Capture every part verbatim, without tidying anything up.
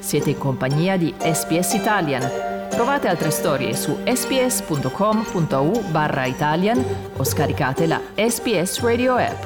Siete in compagnia di S B S Italian. Trovate altre storie su sbs.com.au barra Italian o scaricate la S B S Radio app.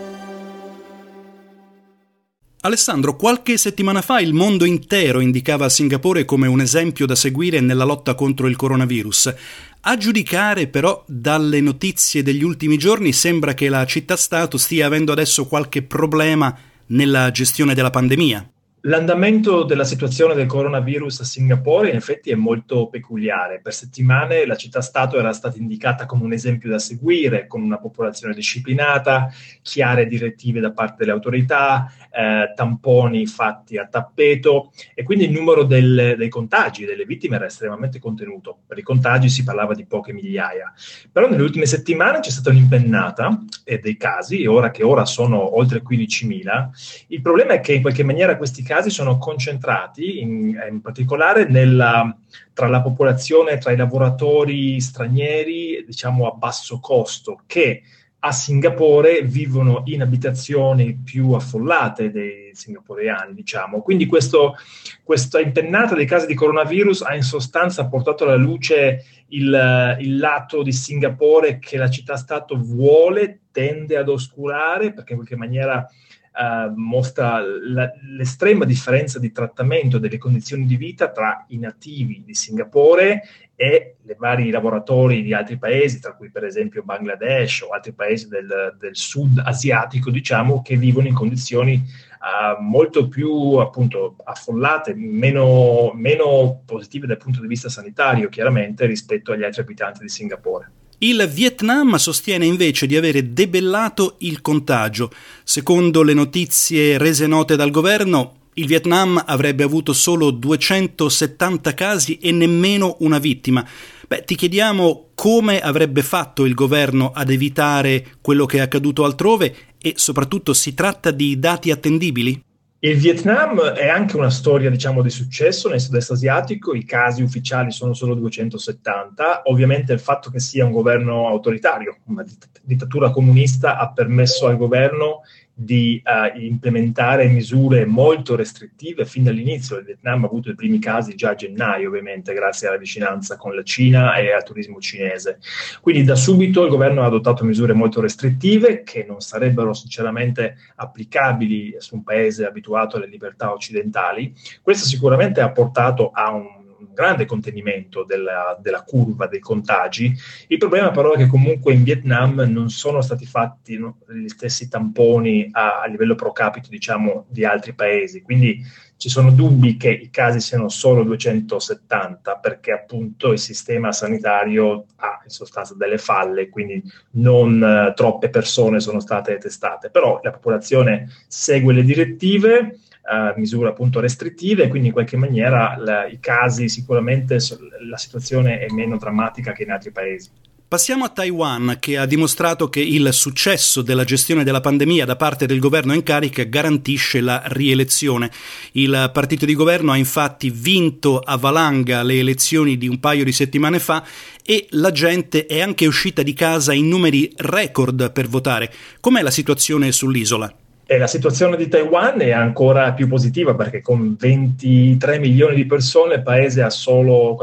Alessandro, qualche settimana fa il mondo intero indicava Singapore come un esempio da seguire nella lotta contro il coronavirus. A giudicare però dalle notizie degli ultimi giorni sembra che la città-stato stia avendo adesso qualche problema nella gestione della pandemia. L'andamento della situazione del coronavirus a Singapore in effetti è molto peculiare. Per settimane la città-stato era stata indicata come un esempio da seguire, con una popolazione disciplinata, chiare direttive da parte delle autorità, eh, tamponi fatti a tappeto e quindi il numero del, dei contagi, delle vittime era estremamente contenuto. Per i contagi si parlava di poche migliaia. Però nelle ultime settimane c'è stata un'impennata eh, dei casi, ora che ora sono oltre quindicimila. Il problema è che in qualche maniera questi casi sono concentrati in, in particolare nella, tra la popolazione, tra i lavoratori stranieri, diciamo a basso costo, che a Singapore vivono in abitazioni più affollate dei singaporeani, diciamo. Quindi questo, questa impennata dei casi di coronavirus ha in sostanza portato alla luce il, il lato di Singapore che la città-stato vuole, tende ad oscurare, perché in qualche maniera Uh, mostra la, l'estrema differenza di trattamento delle condizioni di vita tra i nativi di Singapore e i vari lavoratori di altri paesi, tra cui per esempio Bangladesh o altri paesi del, del sud asiatico, diciamo, che vivono in condizioni uh, molto più appunto affollate, meno, meno positive dal punto di vista sanitario, chiaramente, rispetto agli altri abitanti di Singapore. Il Vietnam sostiene invece di avere debellato il contagio. Secondo le notizie rese note dal governo, il Vietnam avrebbe avuto solo duecentosettanta casi e nemmeno una vittima. Beh, ti chiediamo come avrebbe fatto il governo ad evitare quello che è accaduto altrove e soprattutto si tratta di dati attendibili? Il Vietnam è anche una storia, diciamo, di successo nel sud-est asiatico. I casi ufficiali sono solo duecentosettanta. Ovviamente il fatto che sia un governo autoritario, una dittatura comunista, ha permesso al governo di uh, implementare misure molto restrittive fin dall'inizio. Il Vietnam ha avuto i primi casi già a gennaio, ovviamente, grazie alla vicinanza con la Cina e al turismo cinese. Quindi da subito il governo ha adottato misure molto restrittive che non sarebbero sinceramente applicabili su un paese abituato alle libertà occidentali. Questo sicuramente ha portato a un grande contenimento della, della curva dei contagi. Il problema però è che comunque in Vietnam non sono stati fatti no, gli stessi tamponi a, a livello pro capite, diciamo, di altri paesi, quindi ci sono dubbi che i casi siano solo duecentosettanta, perché appunto il sistema sanitario ha in sostanza delle falle, quindi non uh, troppe persone sono state testate, però la popolazione segue le direttive, Uh, misure appunto restrittive, quindi in qualche maniera la, i casi sicuramente la situazione è meno drammatica che in altri paesi. Passiamo a Taiwan, che ha dimostrato che il successo della gestione della pandemia da parte del governo in carica garantisce la rielezione. Il partito di governo ha infatti vinto a valanga le elezioni di un paio di settimane fa e la gente è anche uscita di casa in numeri record per votare. Com'è la situazione sull'isola? E la situazione di Taiwan è ancora più positiva perché con ventitré milioni di persone il paese ha solo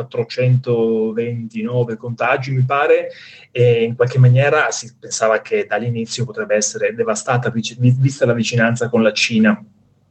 quattrocentoventinove contagi, mi pare, e in qualche maniera si pensava che dall'inizio potrebbe essere devastata vista la vicinanza con la Cina.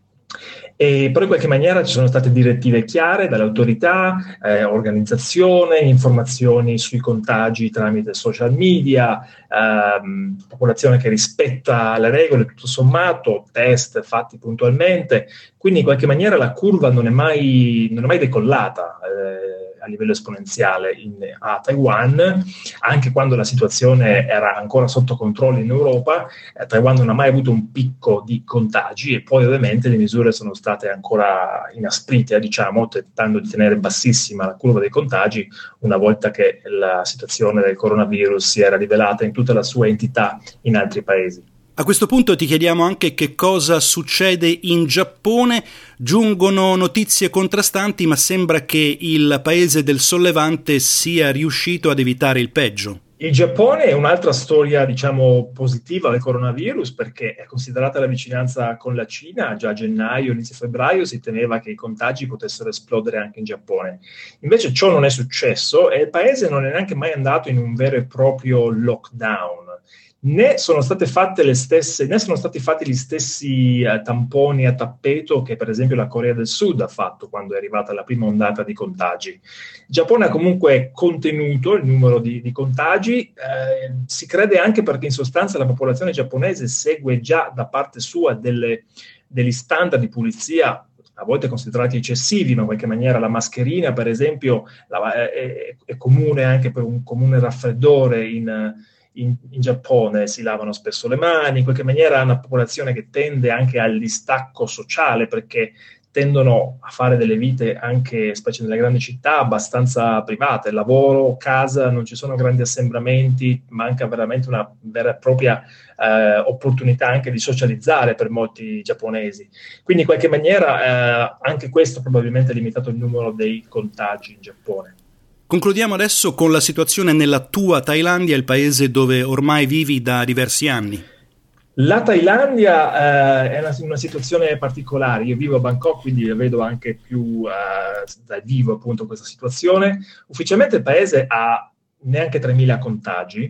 E però in qualche maniera ci sono state direttive chiare dalle autorità, eh, organizzazione, informazioni sui contagi tramite social media, ehm, popolazione che rispetta le regole tutto sommato, test fatti puntualmente, quindi in qualche maniera la curva non è mai, non è mai decollata eh, a livello esponenziale in, a Taiwan, anche quando la situazione era ancora sotto controllo in Europa. eh, Taiwan non ha mai avuto un picco di contagi e poi ovviamente le misure sono state ancora inasprite, diciamo, tentando di tenere bassissima la curva dei contagi una volta che la situazione del coronavirus si era rivelata in tutta la sua entità in altri paesi. A questo punto ti chiediamo anche che cosa succede in Giappone. Giungono notizie contrastanti, ma sembra che il paese del sollevante sia riuscito ad evitare il peggio. Il Giappone è un'altra storia, diciamo, positiva del coronavirus, perché è considerata la vicinanza con la Cina. Già a gennaio, inizio febbraio, si temeva che i contagi potessero esplodere anche in Giappone. Invece ciò non è successo e il paese non è neanche mai andato in un vero e proprio lockdown. Né sono state fatte le stesse, né sono stati fatti gli stessi uh, tamponi a tappeto che per esempio la Corea del Sud ha fatto quando è arrivata la prima ondata di contagi. Il Giappone ha comunque contenuto il numero di, di contagi, eh, si crede anche perché in sostanza la popolazione giapponese segue già da parte sua delle, degli standard di pulizia a volte considerati eccessivi, ma in qualche maniera la mascherina, per esempio, la, è, è comune anche per un comune raffreddore in In, in Giappone si lavano spesso le mani, in qualche maniera è una popolazione che tende anche al distacco sociale, perché tendono a fare delle vite anche, specie nelle grandi città, abbastanza private, lavoro, casa, non ci sono grandi assembramenti, manca veramente una vera e propria eh, opportunità anche di socializzare per molti giapponesi. Quindi in qualche maniera eh, anche questo probabilmente ha limitato il numero dei contagi in Giappone. Concludiamo adesso con la situazione nella tua Thailandia, il paese dove ormai vivi da diversi anni. La Thailandia eh, è una, una situazione particolare. Io vivo a Bangkok, quindi vedo anche più eh, da vivo appunto questa situazione. Ufficialmente il paese ha neanche tremila contagi.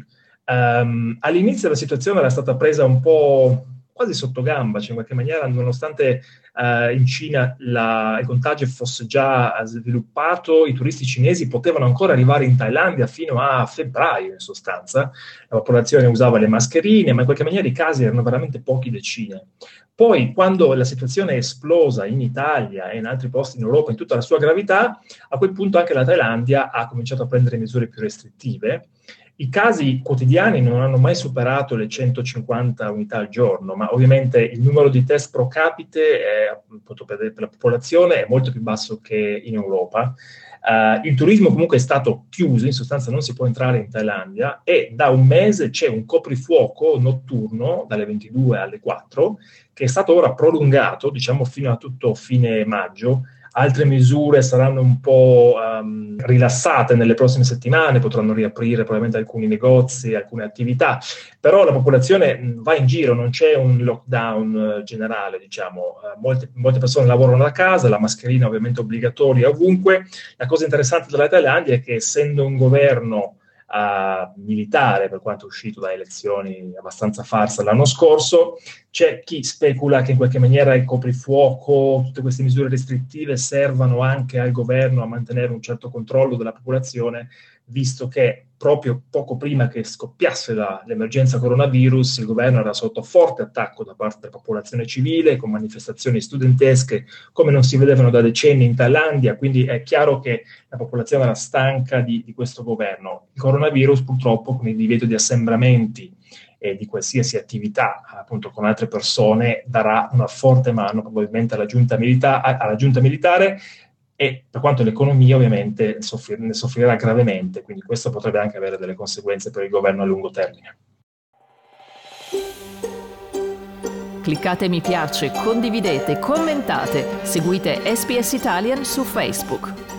Um, all'inizio la situazione era stata presa un po' quasi sotto gamba, cioè in qualche maniera, nonostante uh, in Cina la, il contagio fosse già sviluppato, i turisti cinesi potevano ancora arrivare in Thailandia fino a febbraio, in sostanza. La popolazione usava le mascherine, ma in qualche maniera i casi erano veramente pochi decine. Poi, quando la situazione è esplosa in Italia e in altri posti in Europa in tutta la sua gravità, a quel punto anche la Thailandia ha cominciato a prendere misure più restrittive. I casi quotidiani non hanno mai superato le centocinquanta unità al giorno, ma ovviamente il numero di test pro capite è, appunto, per la popolazione è molto più basso che in Europa. Uh, il turismo comunque è stato chiuso, in sostanza non si può entrare in Thailandia e da un mese c'è un coprifuoco notturno dalle ventidue alle quattro che è stato ora prolungato, diciamo, fino a tutto fine maggio. Altre misure saranno un po' um, rilassate nelle prossime settimane, potranno riaprire probabilmente alcuni negozi, alcune attività, però la popolazione mh, va in giro, non c'è un lockdown uh, generale, diciamo. Uh, molte, molte persone lavorano da casa, la mascherina ovviamente obbligatoria ovunque. La cosa interessante della Thailandia è che essendo un governo Uh, militare, per quanto è uscito da elezioni abbastanza farsa l'anno scorso, c'è chi specula che in qualche maniera il coprifuoco, tutte queste misure restrittive servano anche al governo a mantenere un certo controllo della popolazione, visto che proprio poco prima che scoppiasse la, l'emergenza coronavirus il governo era sotto forte attacco da parte della popolazione civile, con manifestazioni studentesche come non si vedevano da decenni in Thailandia, quindi è chiaro che la popolazione era stanca di, di questo governo. Il coronavirus purtroppo, con il divieto di assembramenti e di qualsiasi attività appunto con altre persone, darà una forte mano probabilmente alla giunta, milita- alla giunta militare, e per quanto l'economia ovviamente soffrir- ne soffrirà gravemente, quindi questo potrebbe anche avere delle conseguenze per il governo a lungo termine. Cliccate mi piace, condividete, commentate, seguite S B S Italian su Facebook.